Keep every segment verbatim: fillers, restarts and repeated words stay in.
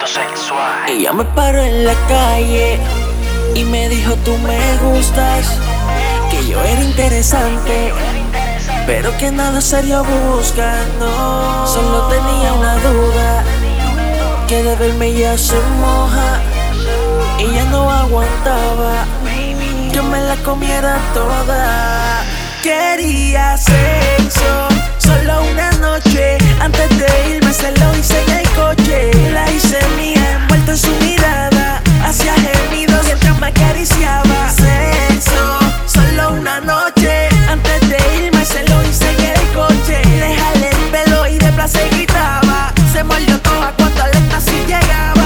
sexual. Ella me paró en la calle y me dijo tú me gustas, que yo era interesante, pero que nada serio buscando. Solo tenía una duda, que de verme ya se moja y ya no aguantaba que me la comiera toda. Quería sexo, solo una noche. Antes de irme se lo hice en el coche. La hice mía, envuelta en su mirada. Hacía gemidos mientras me acariciaba. Sexo, solo una noche. Antes de irme se lo hice en el coche. Le jalé el pelo y de placer gritaba. Se mordió toda cuando al éxtasis llegaba.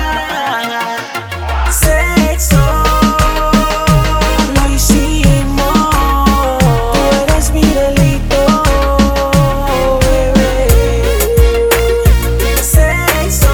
Sexo, lo hicimos. Tú eres mi delito, bebé. Sexo,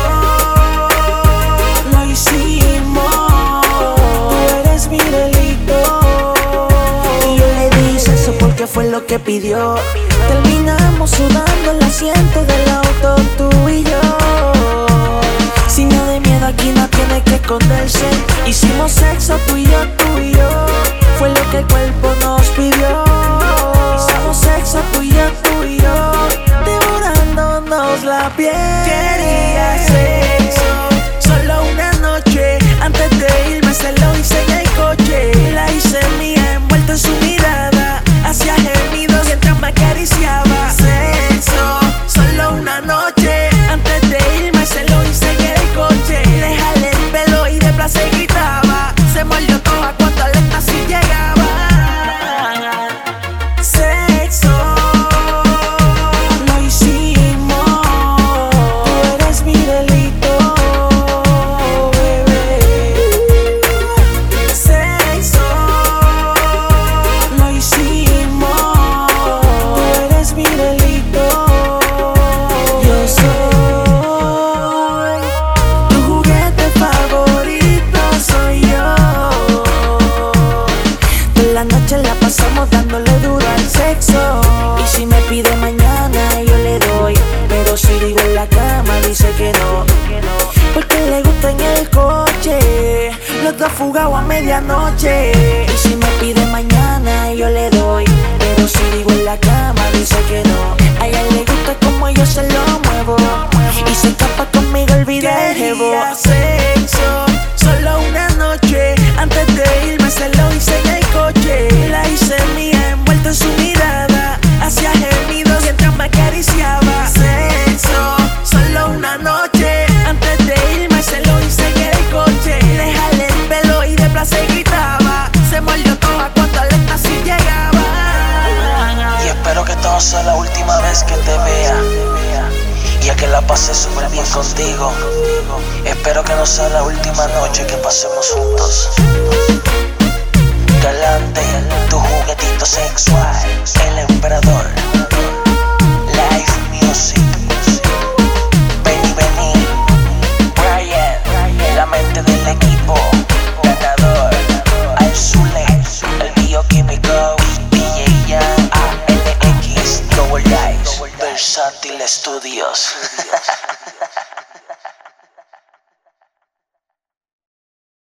lo hicimos. Tú eres mi delito. Y yo le di sexo porque fue lo que pidió. Terminamos sudando el asiento del auto, tú y yo. Signo de miedo, aquí no tiene que esconderse. Hicimos sexo tú y yo, tú y yo. Fue lo que el cuerpo nos pidió. Hicimos sexo tú y yo, tú y yo, devorándonos la piel. Quería sexo, solo una noche. Antes de irme se lo hice en el coche. La hice mía, envuelta en su mirada. Hacía gemidos mientras me acariciaba. Sexo, solo una noche. Antes de irme se lo hice en el coche. Le jalé el pelo y de placer gritaba. Se mordió toda cuando al éxtasis llegaba. Sexo, lo hicimos. Tú eres mi delito, bebé. Sexo, lo hicimos. Tú eres mi delito. Yo soy tu juguete favorito, soy yo. Toda la noche la pasamos dándole duro al sexo. Y si me pide mañana yo le doy, pero si digo en la cama dice que no, porque le gusta en el coche. Los dos fugados a medianoche. Y si me pide mañana yo le doy, pero si digo en la cama dice que no. A ella le gusta como yo se lo muevo y se escapa conmigo el video. Quería sexo, solo una noche. Antes de irme se lo hice en el coche. La hice mía, envuelta en su mirada. Hacía gemidos mientras me acariciaba. Sexo, solo una noche. Antes de irme se lo hice en el coche. Le jalé el pelo y de placer gritaba. Se mordió toda cuando al éxtasis llegaba. Y espero que esta no sea la última vez que te vea, ya que la pasé súper bien contigo. Espero que no sea la última noche que pasemos juntos.